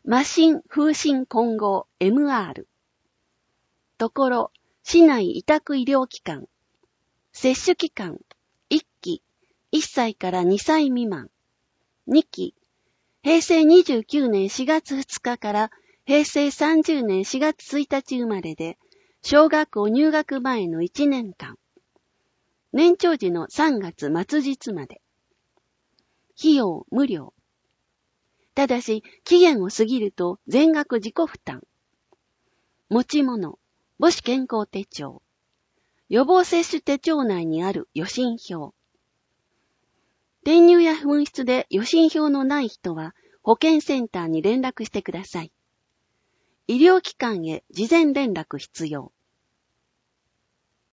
麻疹風疹混合 MR。ところ、市内委託医療機関。接種期間、1期、1歳から2歳未満。2期、平成29年4月2日から平成30年4月1日生まれで、小学校入学前の1年間。年長時の3月末日まで。費用無料。ただし、期限を過ぎると全額自己負担。持ち物、母子健康手帳。予防接種手帳内にある予診票。転入や紛失で予診票のない人は保健センターに連絡してください。医療機関へ事前連絡必要。